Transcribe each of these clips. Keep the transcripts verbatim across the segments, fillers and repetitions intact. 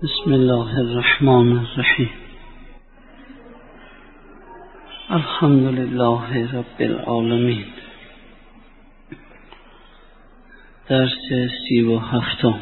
بسم الله الرحمن الرحیم. الحمد لله رب العالمین. درس سی و هفتم.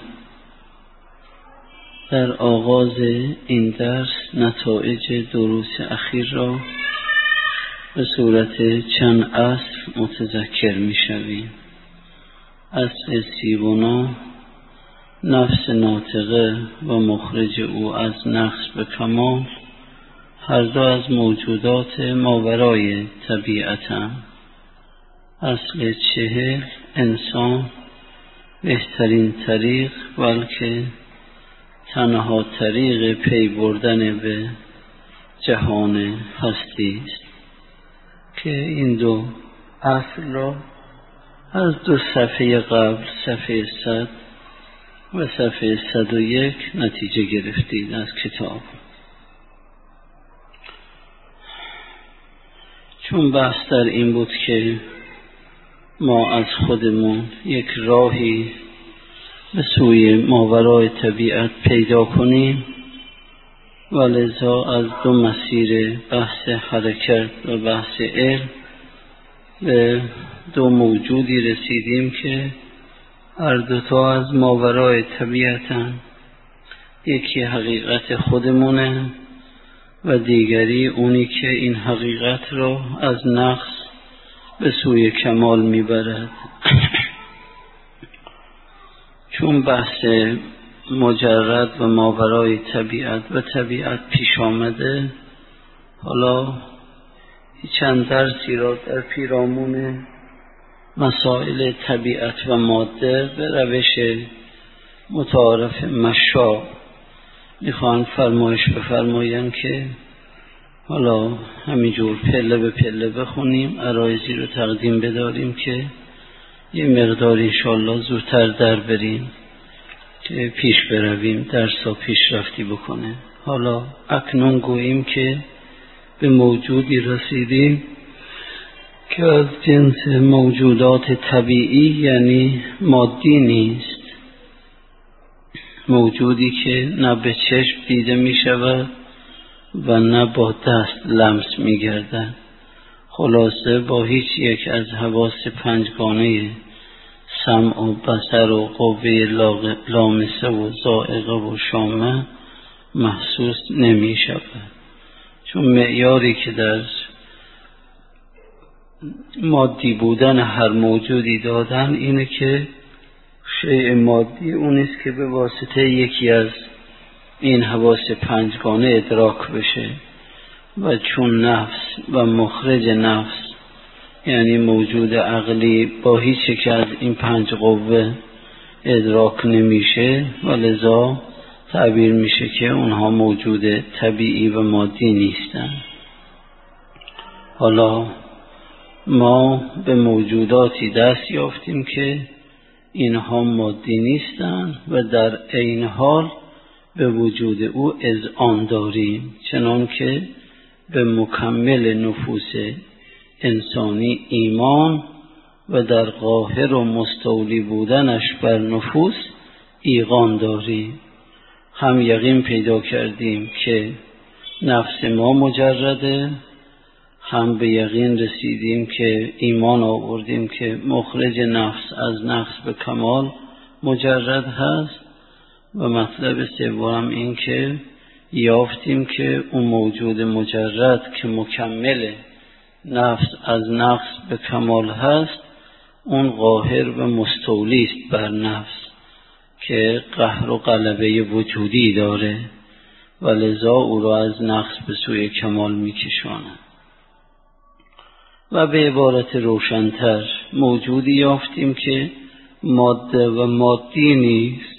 در آغاز این درس نتایج دروس اخیر را به صورت چند اصل متذکر می شویم. اصل سی و نه، نفس ناطقه و مخرج او از نقص به کمال هر دو از موجودات ماورای طبیعتند. اصل چهل، انسان بهترین طریق بلکه تنها طریق پی بردن به جهان هستی است که این دو اصل را از دو صفحه قبل، صفحه صد و صفحه صد و یک نتیجه گرفتید از کتاب. چون بحث در این بود که ما از خودمون یک راهی به سوی ماورای طبیعت پیدا کنیم و لذا از دو مسیر بحث حرکت و بحث علم به دو موجودی رسیدیم که هر دوتا از ماورای طبیعتن. یکی حقیقت خودمونه و دیگری اونی که این حقیقت را از نقص به سوی کمال میبرد. چون بحث مجرد و ماورای طبیعت و طبیعت پیش آمده، حالا چند درسی را در پیرامون مسائل طبیعت و ماده به روش متعارف مشا میخوان فرمایش بفرماین که حالا همینجور پله به پله بخونیم، عرایزی رو تقدیم بداریم که یه مقدار انشاءالله زودتر در بریم که پیش برویم، درسا پیش رفتی بکنه. حالا اکنون گوییم که به موجودی رسیدیم که از جنس موجودات طبیعی یعنی مادی نیست، موجودی که نه به چشم دیده می شود و نه با دست لمس می گردد. خلاصه با هیچ یک از حواس پنجگانه سمع و بصر و قوه لامسه و ذائقه و شامه محسوس نمی شود. چون معیاری که در مادی بودن هر موجودی دادن اینه که شیء مادی اونیست که به واسطه یکی از این حواس پنجگانه ادراک بشه و چون نفس و مخرج نفس یعنی موجود عقلی با هیچ یک از این پنج قوه ادراک نمیشه و لذا تعبیر میشه که اونها موجود طبیعی و مادی نیستن. حالا ما به موجوداتی دست یافتیم که اینها مادی نیستن و در عین حال به وجود او اذعان داریم، چنان که به مکمل نفوس انسانی ایمان و در قاهر و مستولی بودنش بر نفوس ایقان داریم. هم یقین پیدا کردیم که نفس ما مجرده، هم به یقین رسیدیم که ایمان آوردیم که مخرج نفس از نقص به کمال مجرد هست و مطلب سوم این که یافتیم که اون موجود مجرد که مکمل نفس از نقص به کمال هست اون قاهر و مستولی است بر نفس که قهر و غلبه وجودی داره و لذا او را از نقص به سوی کمال میکشاند. و به عبارت روشن‌تر موجودی یافتیم که ماده و مادی نیست.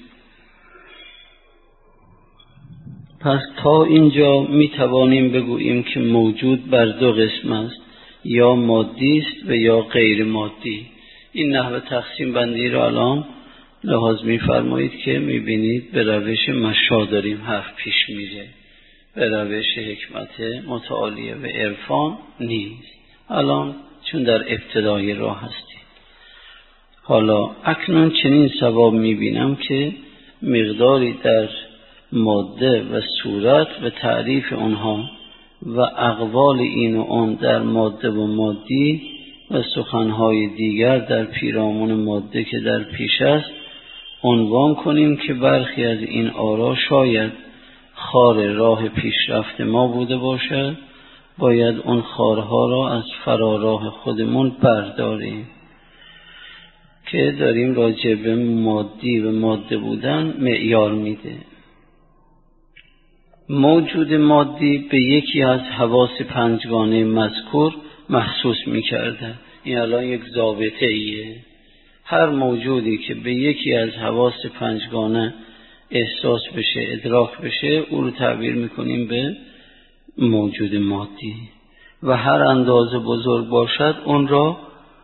پس تا اینجا می توانیم بگوییم که موجود بر دو قسم است، یا مادی است و یا غیر مادی. این نحوه تقسیم بندی را الان لحاظ می فرمایید که می بینید به روش مشا داریم حرف پیش میره، به روش حکمت متعالیه و عرفان نیست. الان چون در ابتدای راه هستیم. حالا اکنون چنین ثواب می بینم که مقداری در ماده و صورت و تعریف آنها و اقوال این و آن در ماده و مادی و سخنهای دیگر در پیرامون ماده که در پیش است عنوان کنیم که برخی از این آرا شاید خار راه پیشرفت ما بوده باشد، باید اون خارها را از فراراه خودمون برداریم که داریم راجع به مادی و ماده بودن معیار میده. موجود مادی به یکی از حواس پنجگانه مذکور محسوس میکرده. این الان یک ضابطه ایه. هر موجودی که به یکی از حواس پنجگانه احساس بشه، ادراک بشه، او رو تعبیر میکنیم به موجود مادی و هر اندازه بزرگ باشد اون را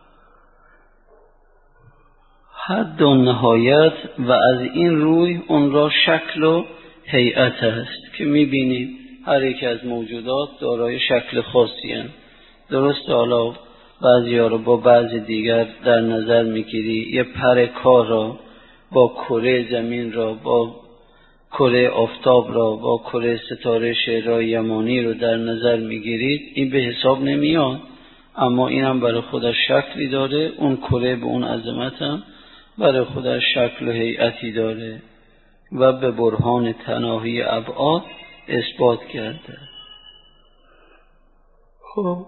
حد و نهایت و از این روی اون را شکل و هیئت است که میبینیم هر یک از موجودات دارای شکل خاصی هست. درست حالا بعضی ها رو با بعضی دیگر در نظر میگیری، یه پر کار را با کره زمین را، با کره آفتاب را، با کره ستاره شعرهای یمانی رو در نظر میگیرید، این به حساب نمیاد، اما این هم برای خودش شکلی داره. اون کره به اون عظمت هم برای خودش شکل و هیئتی داره و به برهان تناهی ابعاد اثبات کرده. خب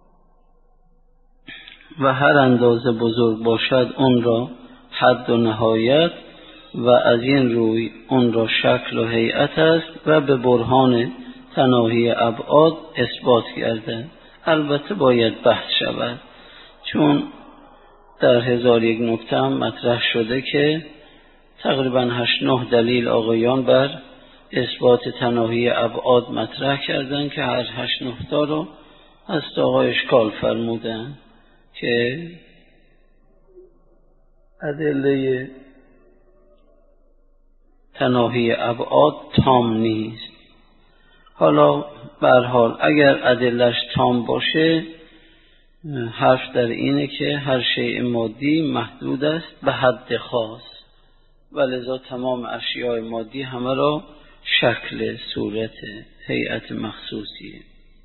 و هر اندازه بزرگ باشد اون را حد و نهایت و از این روی اون را شکل و هیئت است و به برهان تناهی ابعاد اثبات کرده. البته باید بحث شود، چون در هزار یک نکته هم مطرح شده که تقریبا هشت نه دلیل آقایان بر اثبات تناهی ابعاد مطرح کردن که هر هشت نه تا رو از آقا اشکال فرمودن که ادله تناهی ابعاد تام نیست. حالا به هر حال اگر ادلش تام باشه، حرف در اینه که هر شیء مادی محدود است به حد خاص و لذا تمام اشیاء مادی همه را شکل، صورت، هیئت مخصوصیه.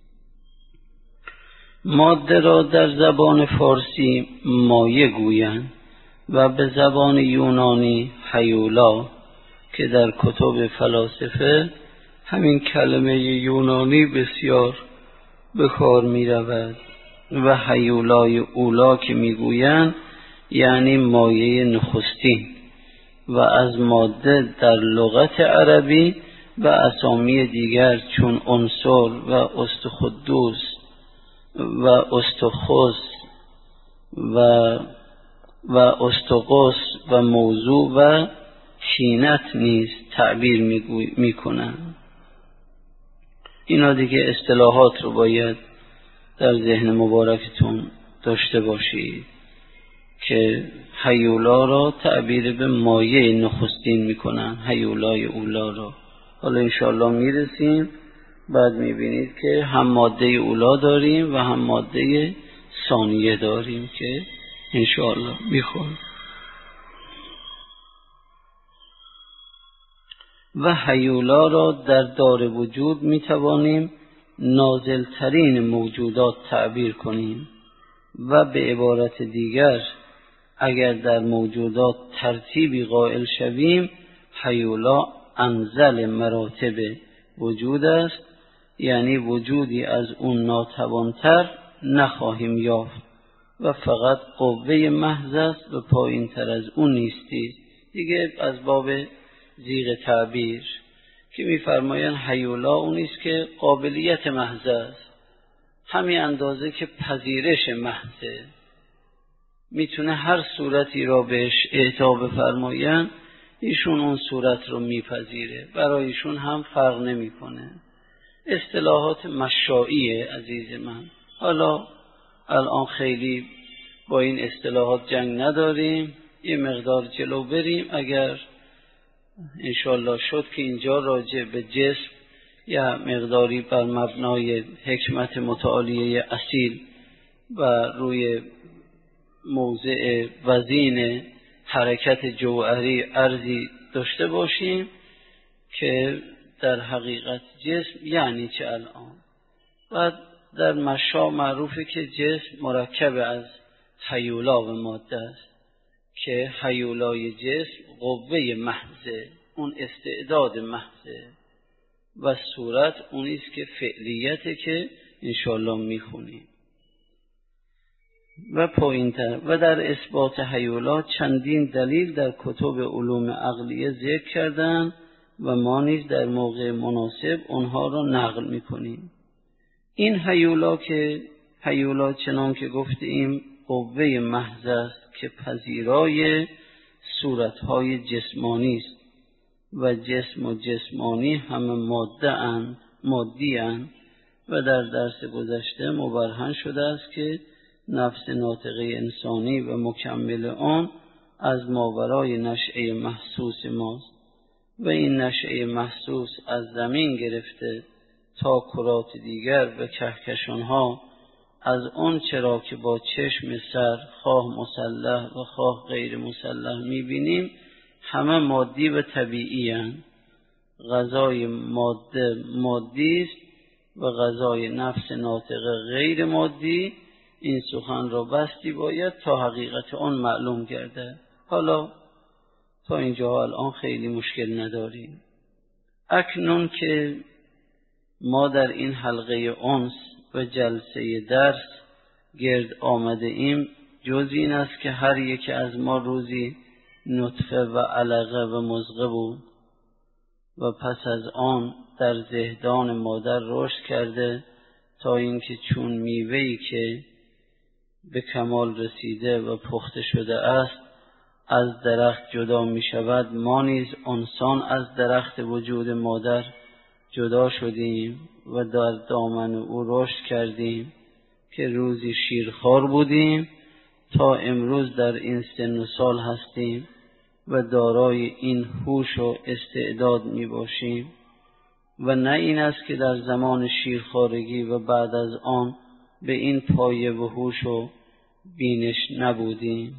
ماده را در زبان فارسی مایه گویند و به زبان یونانی هیولا که در کتب فلاسفه همین کلمه یونانی بسیار به کار می رود و هیولای اولا که می گویند یعنی مایه نخستین و از ماده در لغت عربی و اسامی دیگر چون عنصر و استخدوس و استخوص و و استقص و موضوع و شینت نیز تعبیر می کنند. اینا دیگه اصطلاحات رو باید در ذهن مبارکتون داشته باشید که هیولا را تعبیر به مایه نخستین می کنند، هیولای اولا را. حالا انشاءالله می رسیم، بعد می بینید که هم ماده اولا داریم و هم ماده ثانیه داریم که انشاءالله می خونیم. و هیولا را در دار وجود می توانیم نازل ترین موجودات تعبیر کنیم و به عبارت دیگر اگر در موجودات ترتیبی قائل شویم، هیولا انزل مراتب وجود است، یعنی وجودی از اون ناتوانتر نخواهیم یافت و فقط قوه محض است و پایین تر از اون نیستی. دیگه از باب زیغ تعبیر که می‌فرمایند هیولا اونیست که قابلیت محض است، همین اندازه که پذیرش محضه، میتونه هر صورتی را بهش اعطا بفرمایند ایشون اون صورت رو میپذیره، برای ایشون هم فرق نمیکنه. اصطلاحات مشائیه عزیز من. حالا الان خیلی با این اصطلاحات جنگ نداریم، یه مقدار جلو بریم. اگر انشالله شد که اینجا راجع به جسم یا مقداری بر مبنای حکمت متعالیه اصیل و روی موضع وزین حرکت جوهری ارزی داشته باشیم که در حقیقت جسم یعنی چه الان. و در مشا معروفه که جسم مرکب از هیولا و ماده است که هیولای جسم قوه محضه، اون استعداد محضه، و صورت اونیست که فعلیته که انشاءالله میخونیم. و پایین‌تر و در اثبات هیولا چندین دلیل در کتب علوم عقلیه ذکر کردن و ما نیز در موقع مناسب اونها را نقل میکنیم. این هیولا که هیولا چنان که گفتیم قوه محض است که پذیرای صورتهای جسمانی است و جسم و جسمانی همه ماده اند مادی اند و در درس گذشته مبرهن شده است که نفس ناطقه انسانی و مکمل آن از ماورای نشأه محسوس ماست و این نشأه محسوس از زمین گرفته تا کرات دیگر و کهکشانها از آن چرا که با چشم سر خواه مسلح و خواه غیر مسلح میبینیم همه مادی و طبیعی اند. غذای ماده مادی است و غذای نفس ناطقه غیر مادی. این سخن را بستی باید تا حقیقت آن معلوم گردد. حالا تا اینجا الان خیلی مشکل نداریم. اکنون که ما در این حلقه انس و جلسه درس گرد آمده ایم، جز این است که هر یک از ما روزی نطفه و علقه و مضغه بود و پس از آن در زهدان مادر رشد کرده تا اینکه چون میوه‌ای که به کمال رسیده و پخته شده است از درخت جدا می شود، ما نیز انسان از درخت وجود مادر جدا شدیم و در دامن او رشد کردیم که روزی شیرخوار بودیم تا امروز در این سن و سال هستیم و دارای این هوش و استعداد می باشیم. و نه این است که در زمان شیرخوارگی و بعد از آن به این پایه و هوش و بینش نبودیم.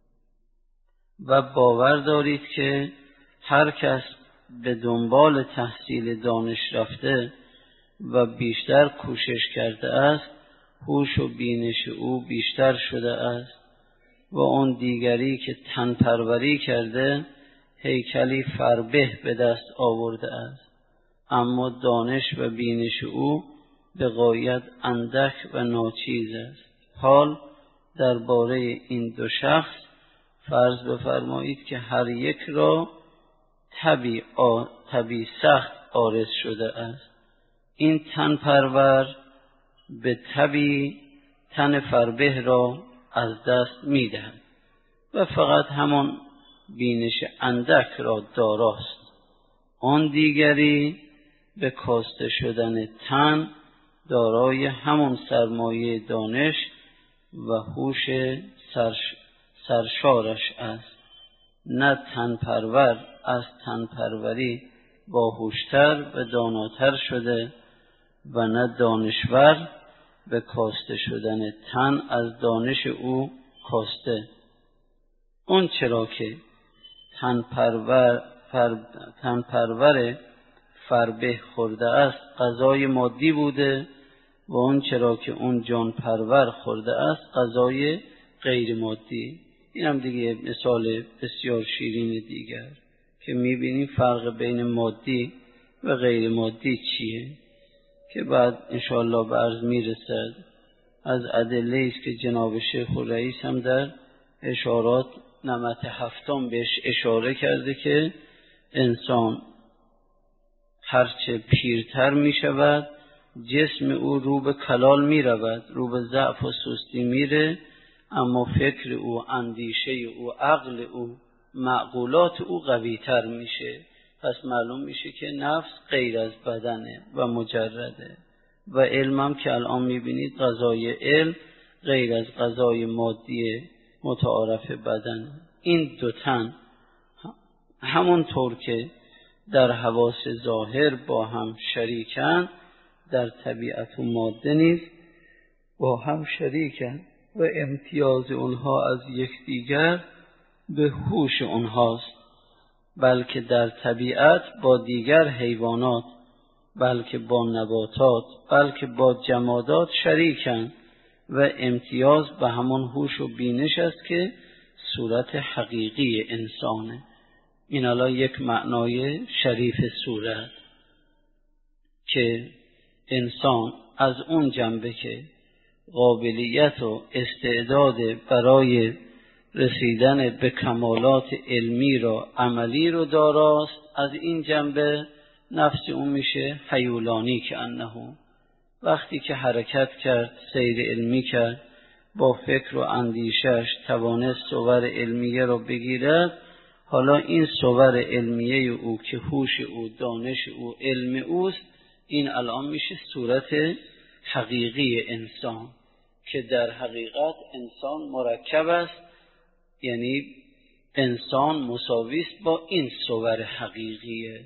و باور دارید که هر کس به دنبال تحصیل دانش رفته و بیشتر کوشش کرده است، هوش و بینش او بیشتر شده است و اون دیگری که تن پروری کرده هیکلی فربه به دست آورده است، اما دانش و بینش او به غایت اندک و ناچیز است. حال درباره این دو شخص فرض بفرمایید که هر یک را تبی, آ... تبی سخت عارض شده است. این تن پرور به تبی تن فربه را از دست می دهد و فقط همان بینش اندک را داراست. آن دیگری به کاسته شدن تن دارای همون سرمایه دانش و هوش سرش سرشارش است. نه تن پرور از تن پروری باهوشتر و داناتر شده و نه دانشور به کاسته شدن تن از دانش او کاسته. اون چرا که تن پرور فر... تن پرور فربه خورده است غذای مادی بوده و اون چرا که اون جان پرور خورده است غذای غیر مادی. این هم دیگه مثال بسیار شیرین دیگر که میبینیم فرق بین مادی و غیر مادی چیه که بعد انشاءالله به عرض میرسد. از ادله است که جناب شیخ الرئیس هم در اشارات نمط هفتم بهش اشاره کرده که انسان هرچه پیرتر می شود جسم او رو به کلال می رود، رو به ضعف و سستی میره، اما فکر او، اندیشه او، عقل او، معقولات او قوی تر میشه. پس معلوم میشه که نفس غیر از بدنه و مجرده و علم هم که الان میبینید غذای علم غیر از غذای مادی متعارف بدن. این دو تن همونطور که در حواس ظاهر با هم شریکن در طبیعت و ماده نیز با هم شریکن و امتیاز اونها از یکدیگر به هوش اونهاست بلکه در طبیعت با دیگر حیوانات، بلکه با نباتات، بلکه با جمادات شریکند و امتیاز به همون هوش و بینش است که صورت حقیقی انسانه. این حالا یک معنای شریف صورت که انسان از اون جنبه که قابلیت و استعداد برای رسیدن به کمالات علمی را عملی رو داراست، از این جنبه نفس اون میشه هیولانی که انه وقتی که حرکت کرد، سیر علمی کرد، با فکر و اندیشش توانست صور علمیه را بگیرد، حالا این صور علمیه او که هوش او، دانش او، علم اوست، این الان میشه صورت حقیقی انسان که در حقیقت انسان مرکب است، یعنی انسان مساوی است با این صور حقیقیه.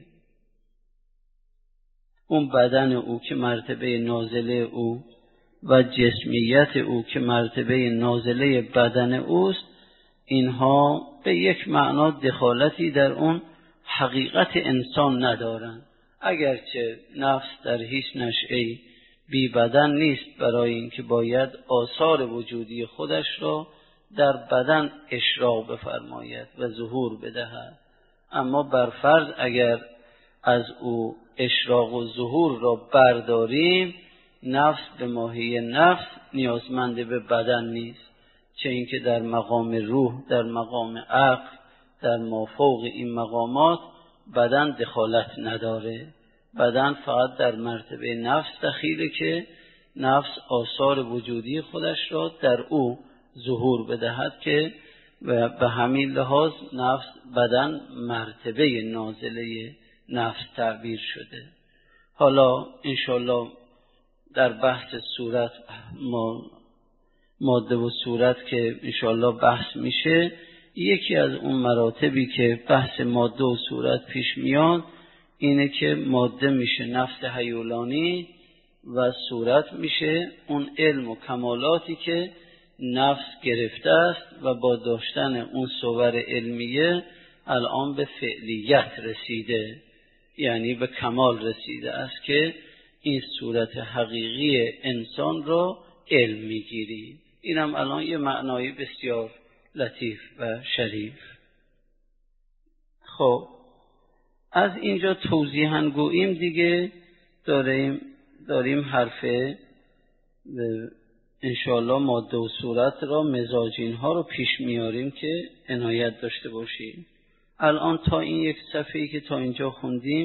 اون بدن او که مرتبه نازله او و جسمیت او که مرتبه نازله بدن اوست، اینها به یک معنا دخالتی در اون حقیقت انسان ندارند. اگرچه نفس در هیچ نشأه‌ای بی بدن نیست، برای اینکه باید آثار وجودی خودش را در بدن اشراق بفرماید و ظهور بدهد، اما بر فرض اگر از او اشراق و ظهور را برداریم، نفس به ماهی نفس نیازمند به بدن نیست، چه اینکه در مقام روح، در مقام عقل، در مافوق این مقامات بدن دخالت نداره. بدن فقط در مرتبه نفس دخیله که نفس آثار وجودی خودش را در او ظهور بدهد که و به همین لحاظ نفس بدن مرتبه نازله نفس تعبیر شده. حالا انشالله در بحث صورت ما ماده و صورت که انشالله بحث میشه، یکی از اون مراتبی که بحث ماده و صورت پیش میاد اینه که ماده میشه نفس هیولانی و صورت میشه اون علم و کمالاتی که نفس گرفته است و با داشتن اون صور علمیه الان به فعلیت رسیده، یعنی به کمال رسیده است که این صورت حقیقی انسان را علم میگیری. اینم الان یه معنای بسیار لطیف و شریف. خب از اینجا توضیحاً گوییم دیگه داریم داریم حرفه انشاءالله ماده و صورت را، مزاجین ها رو پیش میاریم که عنایت داشته باشیم. الان تا این یک صفحه‌ای که تا اینجا خوندیم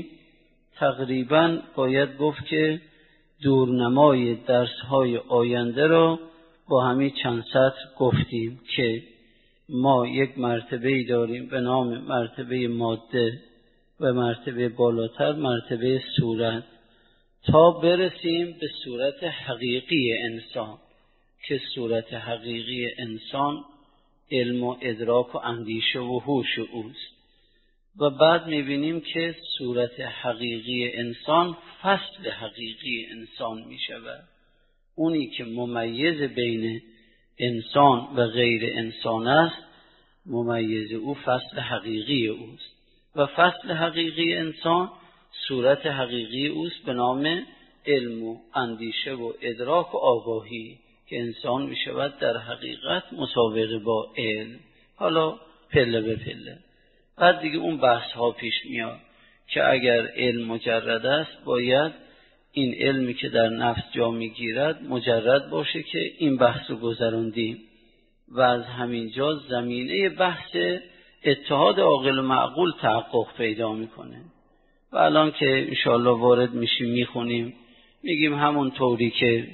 تقریباً باید گفت که دورنمای درس‌های آینده را با همین چند سطر گفتیم که ما یک مرتبه‌ای داریم به نام مرتبه ماده و مرتبه بالاتر مرتبه صورت، تا برسیم به صورت حقیقی انسان که صورت حقیقی انسان علم و ادراک و اندیشه و هوش اوست. و بعد میبینیم که صورت حقیقی انسان فصل حقیقی انسان میشود، اونی که ممیز بین انسان و غیر انسان است، ممیز او فصل حقیقی اوست و فصل حقیقی انسان صورت حقیقی اوست به نام علم و اندیشه و ادراک و آگاهی که انسان می شود در حقیقت مسابقه با علم. حالا پله به پله بعد دیگه اون بحث ها پیش میاد که اگر علم مجرد است باید این علمی که در نفس جا می گیرد مجرد باشه که این بحث رو گذراندیم و از همینجا زمینه بحث اتحاد عاقل و معقول تحقق پیدا میکنه. و الان که انشاءالله وارد میشیم میخونیم میگیم همون طوری که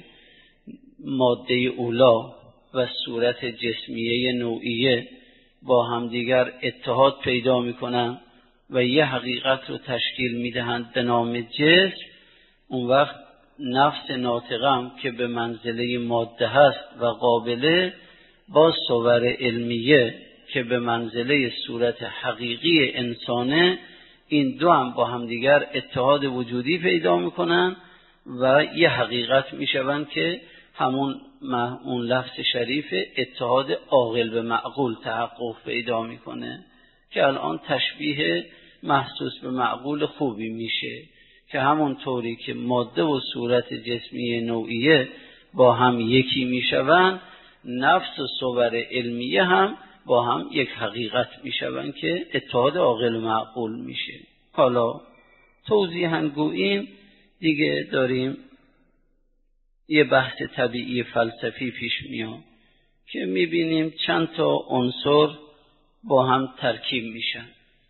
ماده اولا و صورت جسمیه نوعیه با همدیگر اتحاد پیدا میکنن و یه حقیقت رو تشکیل میدهند به نام جسم، اون وقت نفس ناطقم که به منزله ماده هست و قابله با صور علمیه که به منزله صورت حقیقی انسانه، این دو هم با همدیگر اتحاد وجودی پیدا میکنن و یه حقیقت میشون که همون اون لفظ شریف اتحاد عاقل به معقول تحقق پیدا میکنه که الان تشبیه محسوس به معقول خوبی میشه که همون طوری که ماده و صورت جسمی نوعیه با هم یکی میشوند، نفس و صور علمیه هم با هم یک حقیقت میشوند که اتحاد عاقل و معقول میشه. حالا توضیحاً گوییم دیگه داریم یه بحث طبیعی فلسفی پیش میاد که میبینیم چند تا عنصر با هم ترکیب میشن.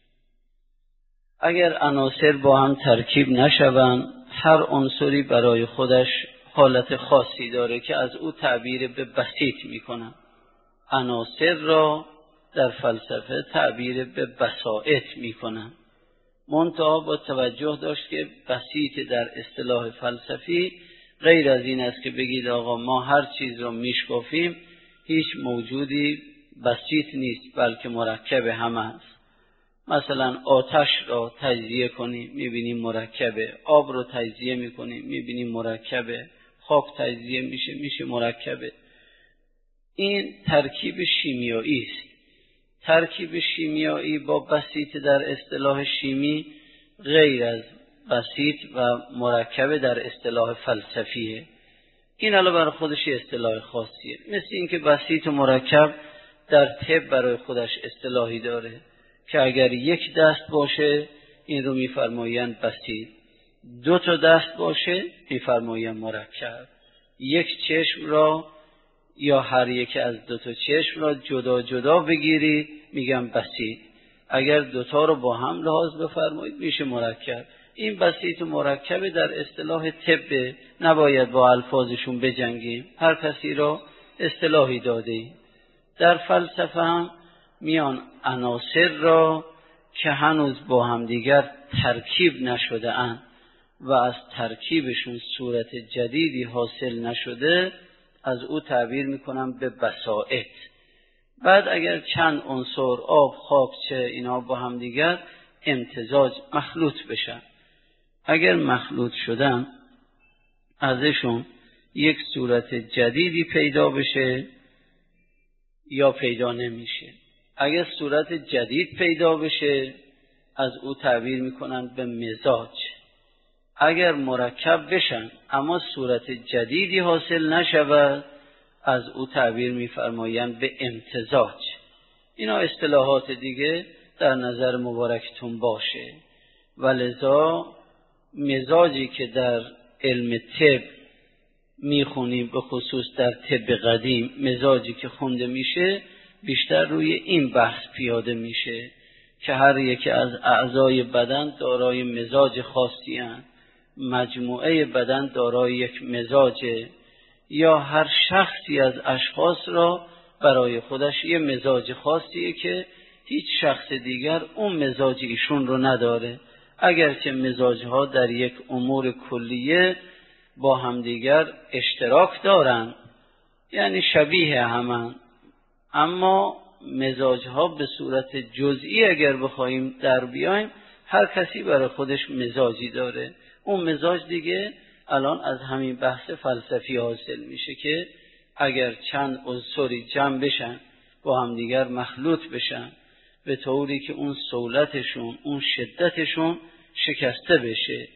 اگر عناصر با هم ترکیب نشوند، هر عنصری برای خودش حالت خاصی داره که از او تعبیر به بسیط میکنن. عناصر را در فلسفه تعبیر به بساط میکنن. منتها با توجه داشت که بسیط در اصطلاح فلسفی غیر از این است که بگید آقا ما هر چیز رو میشکافیم، هیچ موجودی بسیط نیست بلکه مرکب هم است. مثلا آتش را تجزیه کنیم میبینیم مرکبه، آب رو تجزیه میکنیم میبینیم مرکبه، خاک تجزیه میشه میشه مرکبه. این ترکیب شیمیایی است. ترکیب شیمیایی با بسیط در اصطلاح شیمی غیر از بسیط و مرکب در اصطلاح فلسفیه. این علاوه بر خودش اصطلاح خاصیه. مثل اینکه بسیط و مرکب در طب برای خودش اصطلاحی داره که اگر یک دست باشه این رو میفرمایند بسیط، دو تا دست باشه میفرمایند مرکب، یک چشم را یا هر یک از دو تا چشم را جدا جدا بگیری میگم بسیط، اگر دوتا رو با هم لحاظ بفرمایید میشه مرکب. این بسیط و مرکب در اصطلاح طب، نباید با الفاظشون بجنگیم، هر کسی را اصطلاحی داده. در فلسفه هم میان عناصر را که هنوز با هم دیگر ترکیب نشده اند و از ترکیبشون صورت جدیدی حاصل نشده، از او تعبیر میکنم به بساط. بعد اگر چند عنصر آب، خاک، چه اینا با هم دیگر امتزاج مخلوط بشن، اگر مخلوط شدن ازشون یک صورت جدیدی پیدا بشه یا پیدا نمیشه. اگر صورت جدید پیدا بشه از او تعبیر میکنن به مزاج. اگر مرکب بشن اما صورت جدیدی حاصل نشود از او تعبیر میفرمایند به امتزاج. اینا اصطلاحات دیگه در نظر مبارکتون باشه. ولذا مزاجی که در علم طب میخونیم، به خصوص در طب قدیم مزاجی که خونده میشه بیشتر روی این بحث پیاده میشه که هر یک از اعضای بدن دارای مزاج خاصی هستند، مجموعه بدن دارای یک مزاجه، یا هر شخصی از اشخاص را برای خودش یه مزاج خاصیه که هیچ شخص دیگر اون مزاج ایشون رو نداره، اگرچه مزاجها در یک امور کلیه با همدیگر اشتراک دارن، یعنی شبیه همن، اما مزاجها به صورت جزئی اگر بخوایم در بیایم هر کسی برای خودش مزاجی داره. اون مزاج دیگه الان از همین بحث فلسفی حاصل میشه که اگر چند عنصری جمع بشن با همدیگر مخلوط بشن به طوری که اون صولتشون، اون شدتشون شکسته بشه.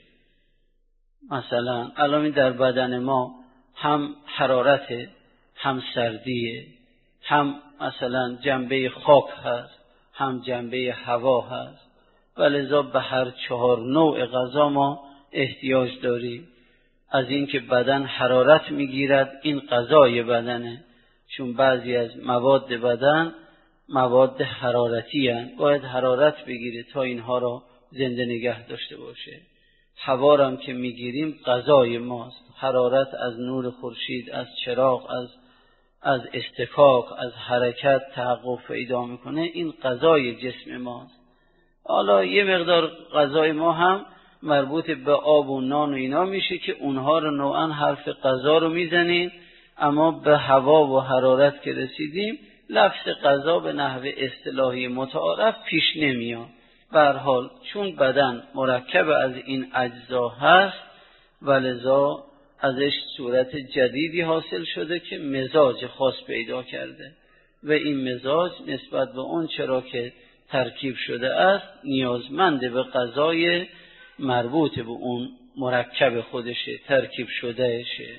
مثلا الان در بدن ما هم حرارت، هم سردیه، هم مثلا جنبه خاک هست، هم جنبه هوا هست، ولذا به هر چهار نوع غذا ما احتیاج داریم. از این که بدن حرارت میگیرد این غذای بدنه، چون بعضی از مواد بدن مواد حرارتی هستند، باید حرارت بگیره تا اینها را زنده نگه داشته باشه. هوا را هم که میگیریم غذای ماست، حرارت از نور خورشید، از چراغ، از از استکاک، از حرکت تحقق پیدا میکنه، این غذای جسم ماست. حالا یه مقدار غذای ما هم مربوط به آب و نان و اینا میشه که اونها رو نوعا حرف غذا رو میزنیم، اما به هوا و حرارت که رسیدیم لفظ غذا به نحو اصطلاحی متعارف پیش نمیاد. به هر حال چون بدن مرکب از این اجزا هست ولذا ازش صورت جدیدی حاصل شده که مزاج خاص پیدا کرده و این مزاج نسبت به اون چرا که ترکیب شده است نیازمند به غذای مربوط به اون مرکب خودشه، ترکیب شدهشه.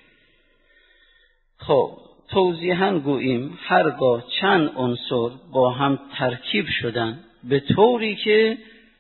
خب توضیحاً گوییم هرگاه چند عنصر با هم ترکیب شدن به طوری که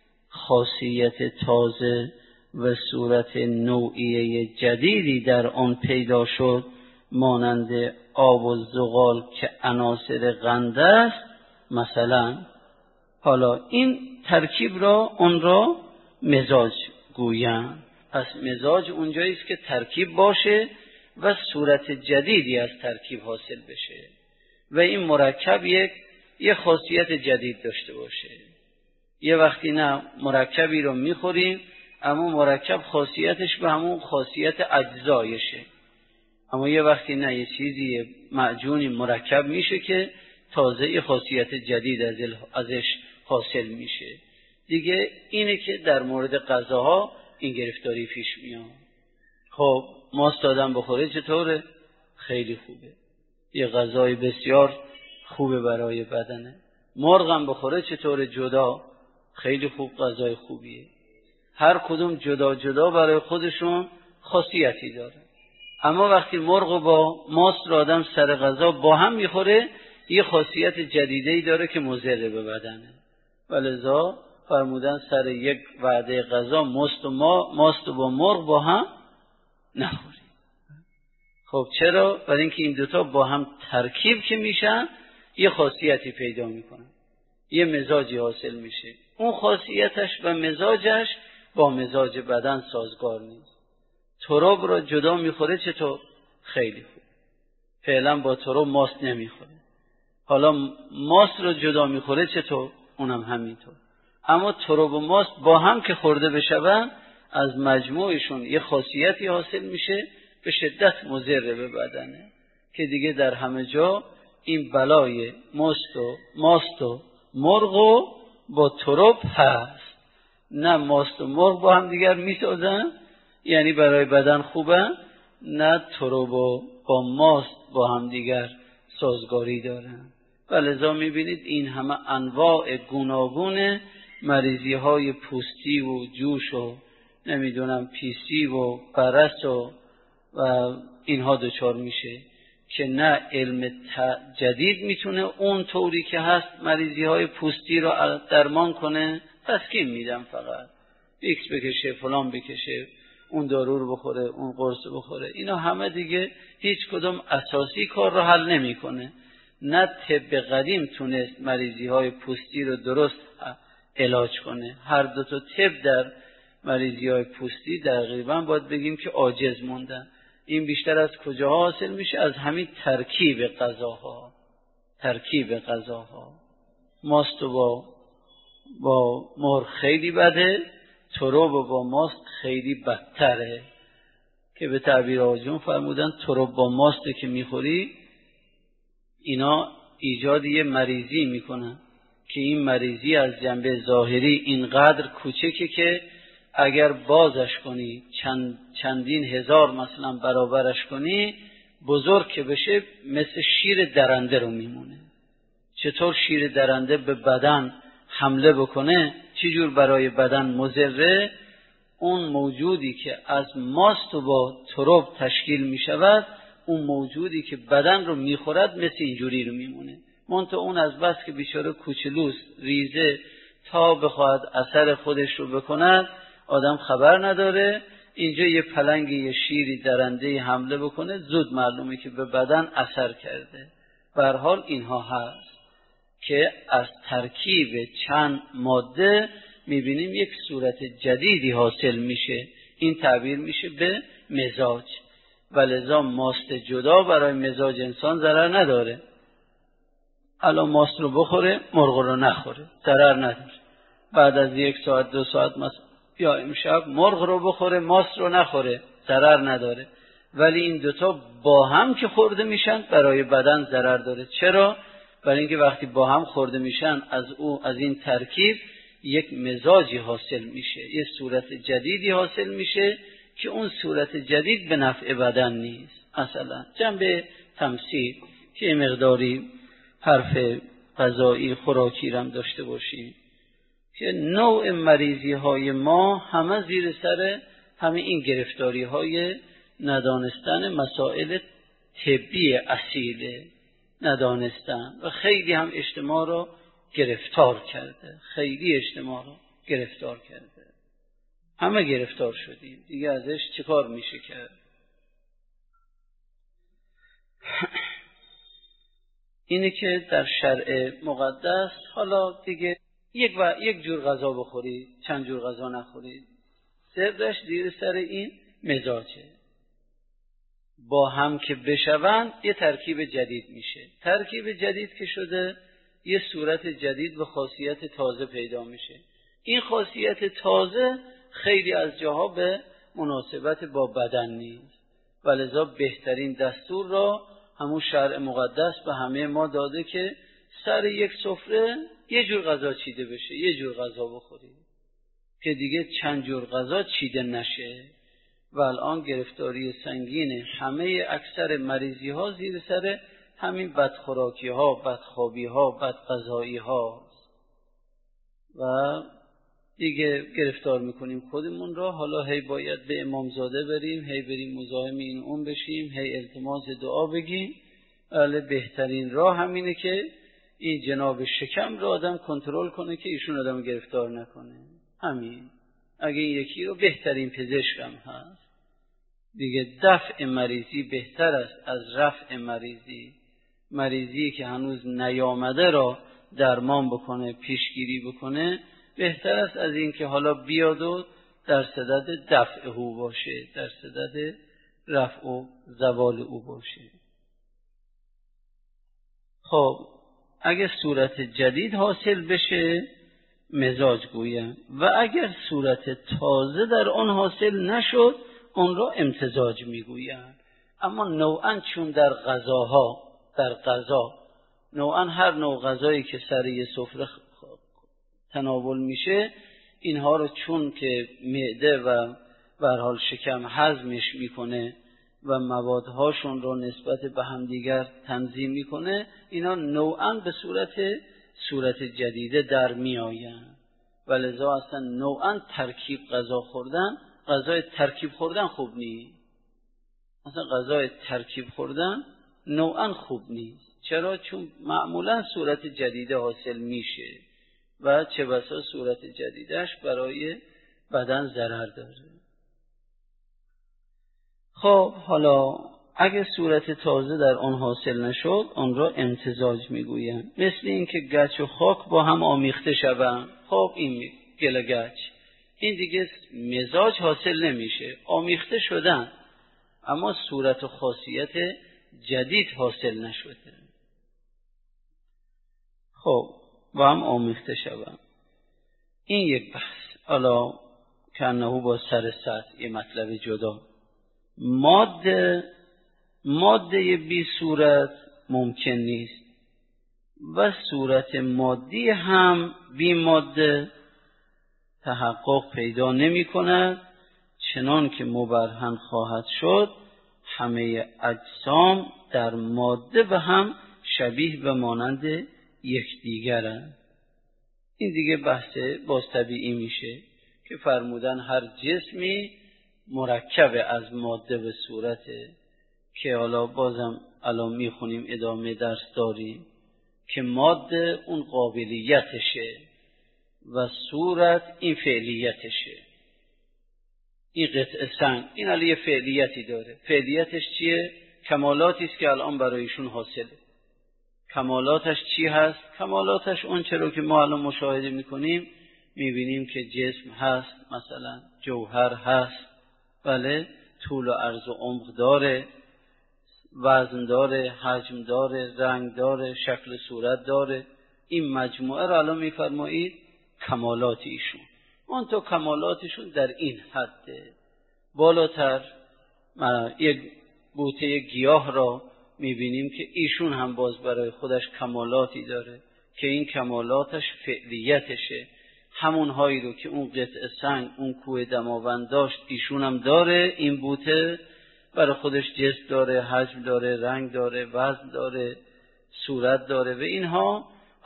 خاصیت تازه و صورت نوعیه جدیدی در آن پیدا شد، مانند آب و زغال که عناصر قند است مثلا، حالا این ترکیب را اون را مزاج گویند. پس مزاج اونجایی است که ترکیب باشه و صورت جدیدی از ترکیب حاصل بشه و این مرکب یک یه خاصیت جدید داشته باشه. یه وقتی نه مرکبی رو میخوریم اما مرکب خاصیتش به همون خاصیت اجزایشه، اما یه وقتی نه یه چیزی معجونی مرکب میشه که تازه یه خاصیت جدید ازش حاصل میشه دیگه. اینه که در مورد غذاها این گرفتاری پیش میاد. خب ماست آدم بخوره چطوره؟ خیلی خوبه، یه غذای بسیار خوبه برای بدنه. مرغ هم بخوره چطوره؟ جدا، خیلی خوب، غذای خوبیه. هر کدوم جدا جدا برای خودشون خاصیتی داره، اما وقتی مرغ با ماست رو آدم سر غذا با هم میخوره یه خاصیت جدیدی داره که مضر به بدنه، ولذا فرمودن سر یک وعده غذا ماست و ما ماست و با مرغ با هم نخوری. خب چرا؟ برای اینکه این دوتا با هم ترکیب که میشن یه خاصیتی پیدا میکنن، یه مزاجی حاصل میشه. اون خاصیتش و مزاجش با مزاج بدن سازگار نیست. تراب رو جدا میخوره چطور؟ خیلی خوب، فعلا با تراب ماست نمیخوره. حالا ماست رو جدا میخوره چطور؟ اونم همینطور. اما تراب و ماست با هم که خورده بشون از مجموعشون یه خاصیتی حاصل میشه به شدت مضر به بدنه که دیگه در همه جا این بلای ماست و ماست و مرغ و با تراب هست. نه ماست و مرغ با هم دیگر میسازن یعنی برای بدن خوبه، نه تراب و با ماست با هم دیگر سازگاری دارن. ولذا میبینید این همه انواع گوناگون مریضی های پوستی و جوش و نمیدونم پیسی و برس و, و اینها دچار میشه که نه علم جدید میتونه اون طوری که هست مریضی های پوستی رو درمان کنه، تسکین میدم فقط ایکس بکشه فلان بکشه اون دارو رو بخوره اون قرص بخوره، اینا همه دیگه هیچ کدوم اساسی کار رو حل نمیکنه. نه طب قدیم تونست مریضی های پوستی رو درست علاج کنه، هر دو تا طب در مریضی های پوستی تقریبا باید بگیم که عاجز موندن. این بیشتر از کجا حاصل میشه؟ از همین ترکیب غذاها. ترکیب غذاها ماست با با مرغ خیلی بده، تراب با ماست خیلی بدتره که به تعبیر آجون فرمودن تراب با ماست که میخوری اینا ایجاد یه مریضی میکنن که این مریضی از جنبه ظاهری اینقدر کوچکه که اگر بازش کنی چند چندین هزار مثلا برابرش کنی بزرگ که بشه مثل شیر درنده رو میمونه. چطور شیر درنده به بدن حمله بکنه چجور برای بدن مضره؟ اون موجودی که از ماست و با تراب تشکیل می شود اون موجودی که بدن رو میخورد مثل اینجوری رو میمونه، منتها اون از بس که بیچاره کوچلوست ریزه تا بخواد اثر خودش رو بکند آدم خبر نداره، اینجا یه پلنگ یه شیری درنده حمله بکنه زود معلومه که به بدن اثر کرده. به هر حال اینها هست که از ترکیب چند ماده میبینیم یک صورت جدیدی حاصل میشه، این تعبیر میشه به مزاج. ولذا ماست جدا برای مزاج انسان ضرر نداره. الان ماست رو بخوره مرغ رو نخوره ضرر نداره، بعد از یک ساعت دو ساعت مثلا یا امشب مرغ رو بخوره ماست رو نخوره ضرر نداره. ولی این دوتا با هم که خورده میشن برای بدن ضرر داره. چرا؟ برای اینکه وقتی با هم خورده میشن از او از این ترکیب یک مزاجی حاصل میشه، یک صورت جدیدی حاصل میشه که اون صورت جدید به نفع بدن نیست. مثلا جنبه تمثیل که مقداری حرف غذایی خوراکی هم داشته باشیم که نوع مریضی های ما همه زیر سر همه این گرفتاری های ندانستن مسائل طبی اصیله، ندانستن و خیلی هم اجتماع رو گرفتار کرده، خیلی اجتماع رو گرفتار کرده، همه گرفتار شدیم دیگه، ازش چه کار میشه کرد؟ اینه که در شرع مقدس حالا دیگه یک و یک جور غذا بخورید، چند جور غذا نخورید، سرش زیر سر این مزاجه. با هم که بشوند یه ترکیب جدید میشه، ترکیب جدید که شده یه صورت جدید و خاصیت تازه پیدا میشه. این خاصیت تازه خیلی از جاها به مناسبت با بدن نیست، ولذا بهترین دستور را همون شرع مقدس به همه ما داده که سر یک سفره یه جور غذا چیده بشه، یه جور غذا بخورید که دیگه چند جور غذا چیده نشه. و الان گرفتاری سنگین همه اکثر مریضی ها زیر سر همین بدخوراکی ها، بدخوابی ها، بدغذایی ها و دیگه گرفتار میکنیم خودمون را. حالا هی باید به امامزاده بریم، هی بریم مزاحم این اون بشیم، هی التماس دعا بگیم. بله بهترین راه همینه که این جناب شکم را آدم کنترل کنه که ایشون آدم گرفتار نکنه. همین. اگه این یکی رو بهترین پزشک هم هست دیگه. دفع مریضی بهتر است از رفع مریضی. مریضی که هنوز نیامده را درمان بکنه، پیشگیری بکنه، بهتر است از این که حالا بیاد و در صدد دفع او باشه، در صدد رفع و زوال او باشه. خب اگه صورت جدید حاصل بشه مزاج گویم، و اگر صورت تازه در آن حاصل نشد اون را امتزاج میگویم. اما نوعاً چون در غذاها، در غذا نوعاً هر نوع غذایی که سر یه سفره تناول میشه، اینها رو چون که معده و به هر حال شکم هضمش میکنه و موادهاشون رو نسبت به همدیگر تنظیم میکنه، اینا نوعاً به صورت صورت جدیده در میآین. ولذا اصلا نوعاً ترکیب غذا خوردن، غذای ترکیب خوردن خوب نیست. اصلا غذای ترکیب خوردن نوعاً خوب نیست. چرا؟ چون معمولاً صورت جدیده حاصل میشه و چه بسا صورت جدیدش برای بدن ضرر داره. خب حالا اگه صورت تازه در آن حاصل نشد آن را امتزاج میگویم. مثل این که گچ و خاک با هم آمیخته شوند. خب این گل گچ، این دیگه مزاج حاصل نمیشه، آمیخته شدن اما صورت و خاصیت جدید حاصل نشده. خب با هم آمیخته شوند. این یک بحث. حالا کنهو با سر سطح یه مطلب جدا. ماده ماده بی صورت ممکن نیست و صورت مادی هم بی ماده تحقق پیدا نمی کند، چنان که مبرهن خواهد شد همه اجسام در ماده به هم شبیه و مانند یکدیگرند. این دیگه بحث باز طبیعی میشه که فرمودن هر جسمی مرکب از ماده به صورته، که حالا بازم الان میخونیم ادامه درس داریم که ماده اون قابلیتشه و صورت این فعلیتشه. این قطعه سنگ این علیه فعلیتی داره. فعلیتش چیه؟ کمالاتی است که الان برایشون حاصله. کمالاتش چی هست؟ کمالاتش اون چرا که ما الان مشاهده میکنیم، میبینیم که جسم هست، مثلا جوهر هست، بله، طول و عرض و عمق داره، وزن داره، حجم داره، رنگ داره، شکل صورت داره. این مجموعه را الان میفرمایید کمالات ایشون. اون تو کمالاتشون در این حده. بالاتر یک بوته گیاه را میبینیم که ایشون هم باز برای خودش کمالاتی داره که این کمالاتش فعلیتشه. همون هایی رو که اون قطعه سنگ، اون کوه دماوند داشت، ایشون هم داره. این بوته برای خودش جسم داره، حجم داره، رنگ داره، وزن داره، صورت داره و اینها.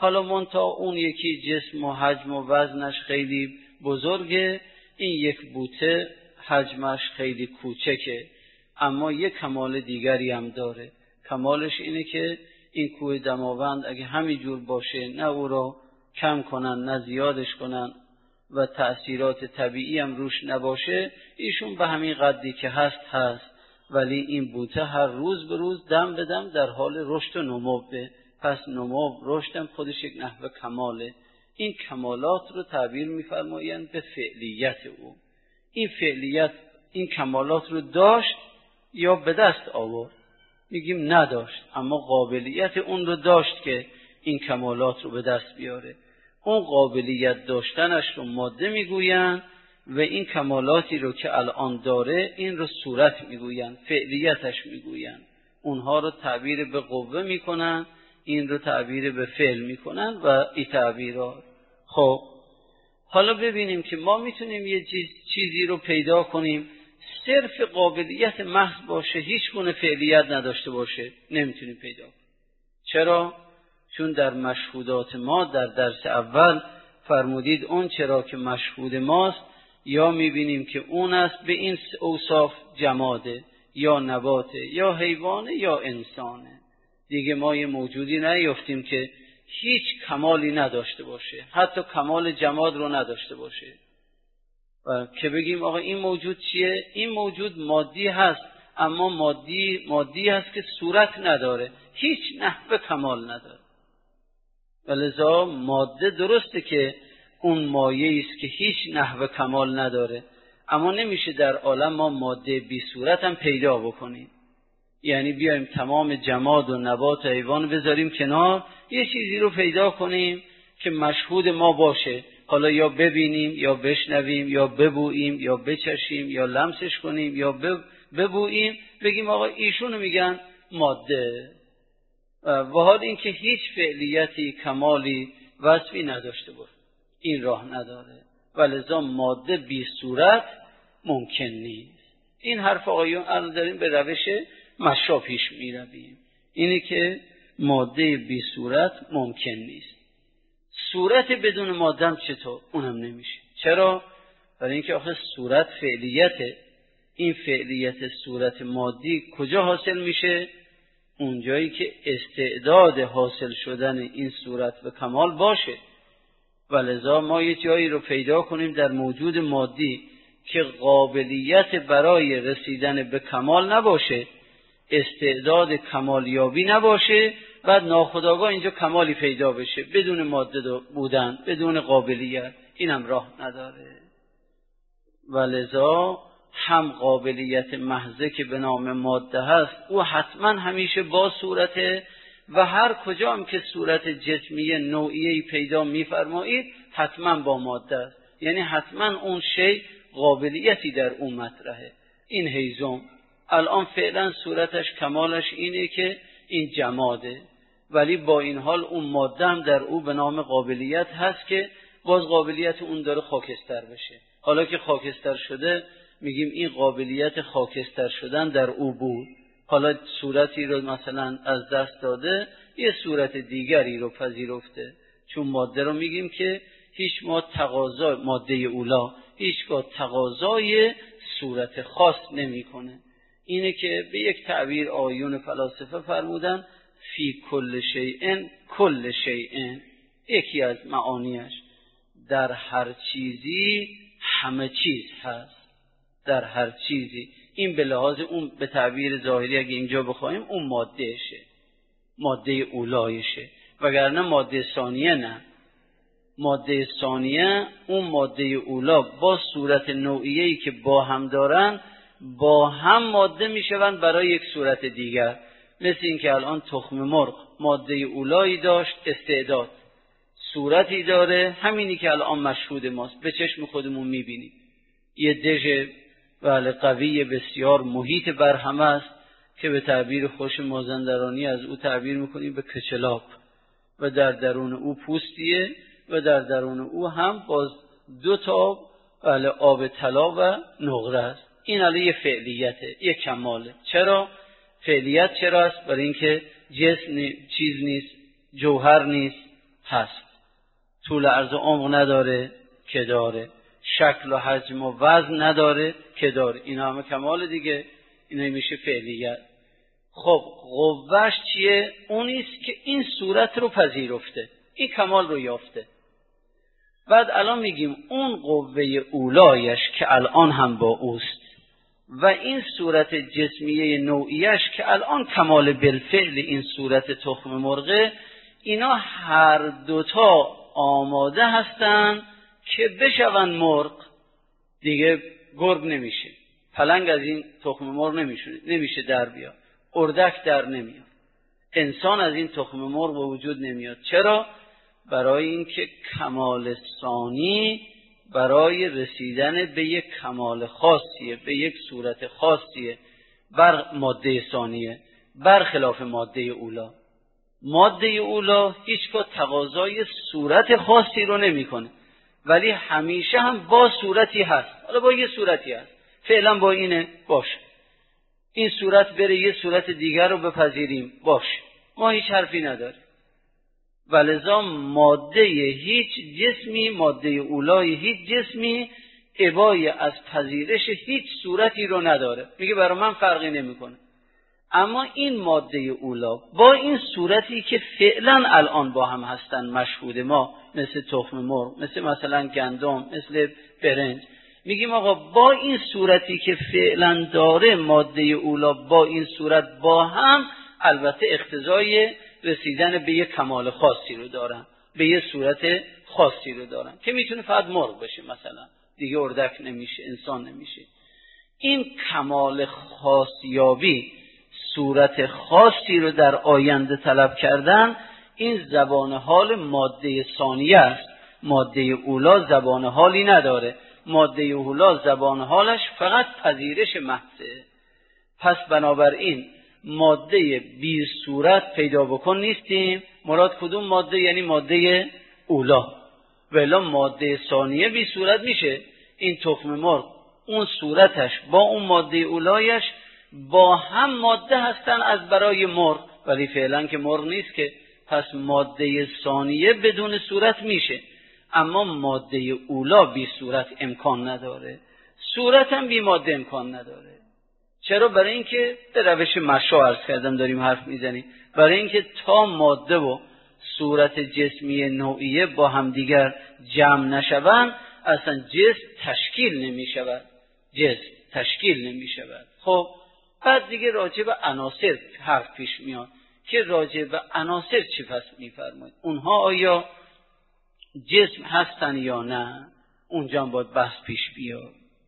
حالا منتها اون یکی جسم و حجم و وزنش خیلی بزرگه، این یک بوته حجمش خیلی کوچکه، اما یک کمال دیگری هم داره. کمالش اینه که این کوه دماوند اگه همینجور باشه، نه او را کم کنن نه زیادش کنن و تأثیرات طبیعی هم روش نباشه، ایشون به همین قدری که هست هست، ولی این بوته هر روز به روز دم به دم در حال رشد و نموه. پس نمو رشدم خودش یک نحو کماله. این کمالات رو تعبیر می‌فرمایند به فعلیت او. این فعلیت این کمالات رو داشت یا به دست آورد؟ میگیم نداشت، اما قابلیت اون رو داشت که این کمالات رو به دست بیاره. اون قابلیت داشتنش رو ماده میگوین و این کمالاتی رو که الان داره این رو صورت میگوین، فعلیتش میگوین. اونها رو تعبیر به قوه میکنن، این رو تعبیر به فعل میکنن و این تعبیرات. خب حالا ببینیم که ما میتونیم یه چیزی رو پیدا کنیم صرف قابلیت محض باشه، هیچ گونه فعلیت نداشته باشه؟ نمیتونیم پیدا کنیم. چرا؟ چون در مشهودات ما در درس اول فرمودید اون چرا که مشهود ماست یا میبینیم که اون است به این اوصاف جماده یا نباته یا حیوانه یا انسانه. دیگه ما یه موجودی نیافتیم که هیچ کمالی نداشته باشه، حتی کمال جماد رو نداشته باشه و که بگیم آقا این موجود چیه؟ این موجود مادی هست، اما مادی مادی هست که صورت نداره، هیچ نحو کمال نداره. ولذا ماده درسته که اون مایه است که هیچ نحو کمال نداره، اما نمیشه در عالم ما ماده بی صورت هم پیدا بکنیم. یعنی بیایم تمام جماد و نبات و حیوان بذاریم کنار، یه چیزی رو پیدا کنیم که مشهود ما باشه، حالا یا ببینیم یا بشنویم یا ببوییم یا بچشیم یا لمسش کنیم یا ببوییم، بگیم آقا ایشونو میگن ماده، و حال این که هیچ فعلیتی کمالی وصفی نداشته باشه، این راه نداره. ولذا ماده بی صورت ممکن نیست. این حرف آقایون الان داریم به روش مشا پیش می رویم، اینه که ماده بی صورت ممکن نیست. صورت بدون ماده هم چطور؟ اونم نمیشه. چرا؟ برای اینکه آخه صورت فعلیته. این فعلیت صورت مادی کجا حاصل میشه؟ اونجایی که استعداد حاصل شدن این صورت به کمال باشه. ولذا ما یه جایی رو پیدا کنیم در موجود مادی که قابلیت برای رسیدن به کمال نباشه، استعداد کمالیابی نباشه، بعد ناخودآگاه اینجا کمالی پیدا بشه بدون ماده بودن، بدون قابلیت، اینم راه نداره. ولذا هم قابلیت محضه که به نام ماده هست او حتما همیشه با صورته، و هر کجا هم که صورت جسمی نوعیه‌ای پیدا می‌فرمایید حتما با ماده است. یعنی حتما اون شی قابلیتی در اون مطرحه. این هیزم الان فعلا صورتش کمالش اینه که این جماده، ولی با این حال اون ماده هم در او به نام قابلیت هست که باز قابلیت اون داره خاکستر بشه. حالا که خاکستر شده میگیم این قابلیت خاکستر شدن در او بود، حالا صورتی رو مثلا از دست داده، یه صورت دیگری رو پذیرفته. چون ماده رو میگیم که هیچ ما تقاضا ماده اولا هیچگاه تقاضای صورت خاص نمیکنه. اینه که به یک تعبیر آیون فلاسفه فرمودن فی کل شیء کل شیء، یکی از معانیش در هر چیزی همه چیز هست، در هر چیزی. این به لحاظ اون به تعبیر ظاهری اگه اینجا بخوایم اون مادهشه، ماده اولایشه، وگرنه ماده ثانیه نه. ماده ثانیه اون ماده اولا با صورت نوعیه‌ای که با هم دارن با هم ماده میشوند برای یک صورت دیگر. مثل این که الان تخم مرغ ماده اولایی داشت، استعداد، صورتی داره، همینی که الان مشهود ماست، به چشم خودمون میبینیم. یه دژ بله قوی بسیار محیط بر همه است که به تعبیر خوش مازندرانی از او تعبیر میکنیم به کچلاپ، و در درون او پوستیه و در درون او هم باز دو تا بله آب طلا و نقره است. این علیه فعلیته، یک کماله. چرا؟ فعلیت چرا است؟ برای اینکه جسم چیز نیست، جوهر نیست، هست. طول عرض و عمق نداره که داره، شکل و حجم و وزن نداره که داره. اینا همه کمال دیگه، اینا میشه فعلیت. خب قوهش چیه؟ اونیست که این صورت رو پذیرفته، این کمال رو یافته. بعد الان میگیم اون قوه اولایش که الان هم با اوست و این صورت جسمیه نوعیش که الان کمال بالفعل این صورت تخم مرغه، اینا هر دوتا آماده هستن که بشون مرغ. دیگه گرگ نمیشه، پلنگ از این تخم مرغ نمیشه نمیشه در بیاد، اردک در نمیاد، انسان از این تخم مرغ به وجود نمیاد. چرا؟ برای اینکه کمال ثانی برای رسیدن به یک کمال خاصیه، به یک صورت خاصیه، بر ماده ثانیه، برخلاف ماده اولا. ماده اولا هیچگاه تقاضای صورت خاصی رو نمیکنه، ولی همیشه هم با صورتی هست. حالا با یه صورتی هست، فعلا با اینه باشه، این صورت بره یه صورت دیگر رو بپذیریم باشه، ما هیچ حرفی نداریم. ولذا ماده هیچ جسمی، ماده اولای هیچ جسمی ابای از پذیرش هیچ صورتی رو نداره. میگه برای من فرقی نمیکنه. اما این ماده اولا با این صورتی که فعلا الان با هم هستن مشهود ما، مثل تخم مرغ، مثل مثلا گندم، مثل برنج، میگیم آقا با این صورتی که فعلا داره ماده اولا با این صورت با هم البته اقتضای رسیدن به یک کمال خاصی رو دارن، به یک صورت خاصی رو دارن که میتونه فقط مرغ بشه، مثلا دیگه اردک نمیشه، انسان نمیشه. این کمال خاصیابی، صورت خاصی رو در آینده طلب کردن، این زبان حال ماده ثانیه است. ماده اولا زبان حالی نداره. ماده اولا زبان حالش فقط پذیرش محضه. پس بنابراین ماده بی صورت پیدا بکن نیستیم. مراد کدوم ماده؟ یعنی ماده اولا. ولی ماده ثانیه بی صورت میشه. این تخم مرغ اون صورتش با اون ماده اولایش با هم ماده هستن از برای مرغ، ولی فعلا که مرغ نیست که. پس ماده ثانیه بدون صورت میشه، اما ماده اولا بی صورت امکان نداره، صورت هم بی ماده امکان نداره. چرا؟ برای اینکه به روش مشا عرض کردم داریم حرف میزنیم، برای اینکه تا ماده و صورت جسمی نوعیه با هم دیگر جمع نشوند اصلا جسم تشکیل نمیشود، جسم تشکیل نمیشود. خب بعد دیگه راجع به عناصر حرف پیش میاد که راجع به عناصر چی پس میفرمایید؟ اونها آیا جسم هستن یا نه؟ اونجا باید بحث پیش بیاد.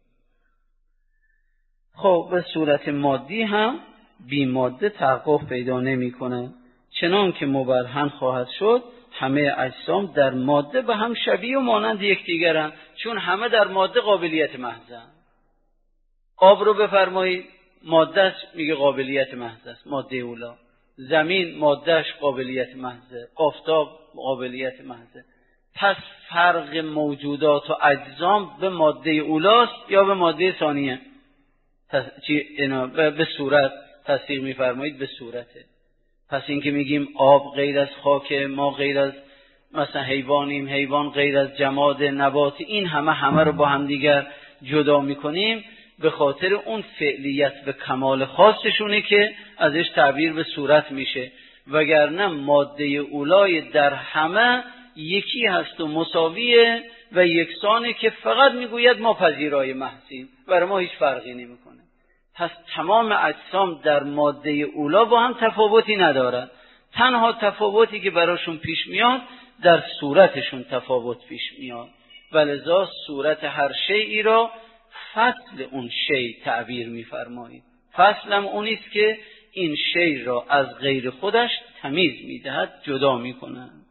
خب به صورت مادی هم بی ماده تحقق پیدا نمی کنه، چنان که مبرهن خواهد شد همه اجسام در ماده به هم شبیه و مانند یکدیگرند، چون همه در ماده قابلیت محضن. آب رو بفرمایید مادهش میگه قابلیت محض است، ماده اولا. زمین مادهش قابلیت محضه، آفتاب قابلیت محضه. پس فرق موجودات و اجسام به ماده اولاست یا به ماده ثانیه؟ اینا به صورت تصدیق میفرمایید به صورته. پس این که میگیم آب غیر از خاک، ما غیر از مثلا حیوانیم، حیوان غیر از جماد، نبات، این همه همه رو با هم دیگر جدا میکنیم به خاطر اون فعلیت به کمال خاصشونه که ازش تعبیر به صورت میشه. وگرنه ماده اولای در همه یکی هست و مساویه و یکسانه که فقط میگوید ما پذیرای محضیم، برای ما هیچ فرقی نمیکنه. پس تمام اجسام در ماده اولا با هم تفاوتی ندارن، تنها تفاوتی که براشون پیش میاد در صورتشون تفاوت پیش میاد. ولذا صورت هر شیئی را فصل اون شیء تعبیر می‌فرمایید. فصل هم اونیست که این شیء را از غیر خودش تمیز می‌دهد، جدا می‌کند.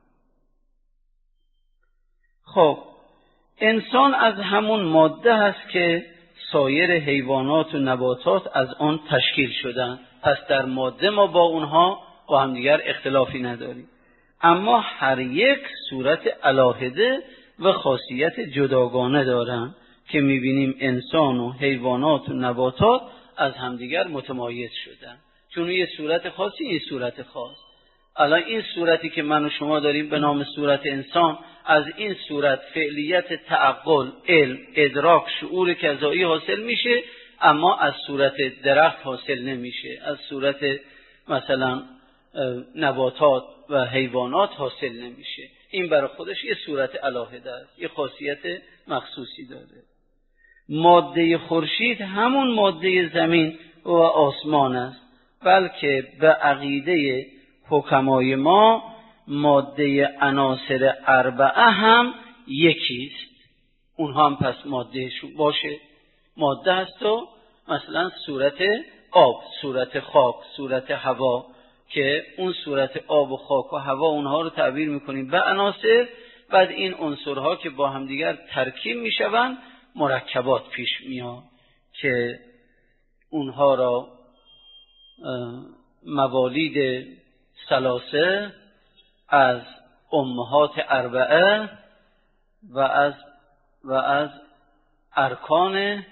خب انسان از همون ماده هست که سایر حیوانات و نباتات از آن تشکیل شدن. پس در ماده ما با اونها با هم دیگر اختلافی نداریم، اما هر یک صورت علاهده و خاصیت جداگانه دارن که میبینیم انسان و حیوانات و نباتات از همدیگر متمایز شدن، چون یه صورت خاصی یه صورت خاص. الان این صورتی که من و شما داریم به نام صورت انسان، از این صورت فعلیت تعقل، علم، ادراک، شعور کذایی حاصل میشه، اما از صورت درخت حاصل نمیشه، از صورت مثلا نباتات و حیوانات حاصل نمیشه. این برای خودش یه صورت علاهده است، یه خاصیت مخصوصی داره. ماده خورشید همون ماده زمین و آسمان است، بلکه به عقیده حکمای ما ماده عناصر اربعه هم یکیست. اونها هم پس مادهشون باشه، ماده هست و مثلا صورت آب، صورت خاک، صورت هوا، که اون صورت آب و خاک و هوا اونها رو تعبیر میکنیم به عناصر. بعد این عنصرها که با همدیگر ترکیب میشوند مرکبات پیش میاد که اونها را موالید ثلاثه از امهات اربعه و از و از ارکان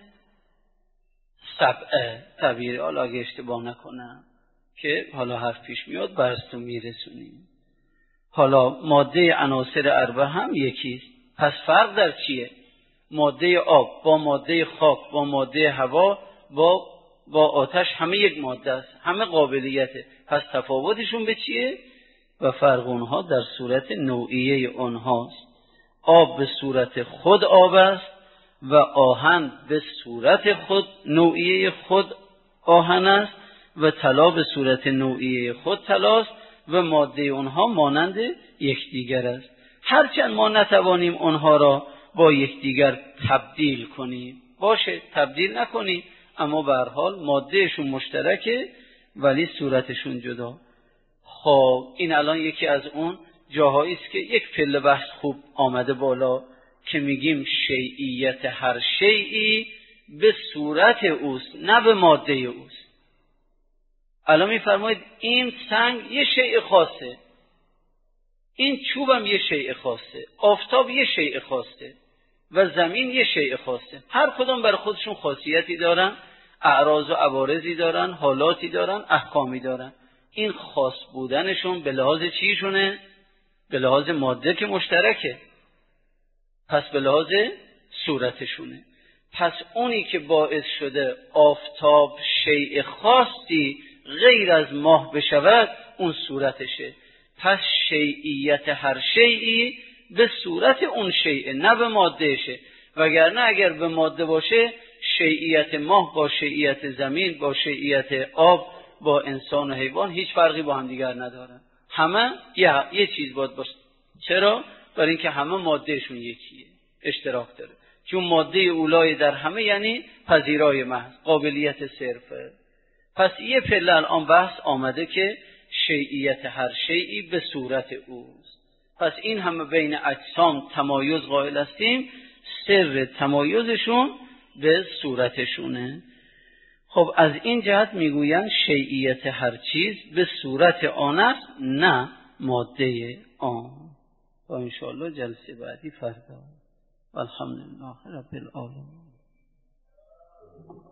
سبعه تعبیر، حالا اگه اشتباه نکنم که حالا حرف پیش میاد برستون میرسونیم. حالا ماده عناصر اربعه هم یکیست. پس فرق در چیه؟ ماده آب با ماده خاک با ماده هوا با با آتش همه یک ماده است، همه قابلیته. پس تفاوتشون به چیه؟ و فرق اونها در صورت نوعیه اونهاست. آب به صورت خود آب است و آهن به صورت خود نوعیه خود آهن است و طلا به صورت نوعیه خود طلاست و ماده اونها مانند یکدیگر است. هرچند ما نتوانیم اونها را با یکدیگر تبدیل کنیم، باشه تبدیل نکنیم، اما به هر حال مادهشون مشترکه ولی صورتشون جدا. خب این الان یکی از اون جاهایی است که یک پله بحث خوب آمده بالا که میگیم شیعیت هر شیعی به صورت اوست نه به ماده اوست. الان میفرمایید این سنگ یه شیء خاصه، این چوبم یه شیء خاصه، آفتاب یه شیء خاصه و زمین یه شیء خاصه. هر کدوم برای خودشون خاصیتی دارن، اعراض و عوارضی دارن، حالاتی دارن، احکامی دارن. این خاص بودنشون به لحاظ چیشونه؟ به لحاظ ماده که مشترکه، پس به لحاظ صورتشونه. پس اونی که باعث شده آفتاب شیء خاصی غیر از ماه بشود اون صورتشه. پس شیعیت هر شیعی به صورت اون شیء نه به مادهشه، وگرنه اگر به ماده باشه شیعیت ماه با شیعیت زمین با شیعیت آب با انسان و حیوان هیچ فرقی با هم دیگر ندارن، همه یه, یه چیز باید باشه. چرا؟ برای اینکه همه مادهشون یکیه، اشتراک داره. چون ماده اولای در همه یعنی پذیرای محض، قابلیت صرفه. پس یه پله الان بحث آمده که شیعیت هر شیعی به صورت اوست. پس این همه بین اجسام تمایز قائل هستیم، سر تمایزشون به صورتشونه. خب از این جهت میگویند شیعیت هر چیز به صورت آن است نه ماده آن. و انشاءالله جلسه بعدی فردا. والحمدلله رب العالمین.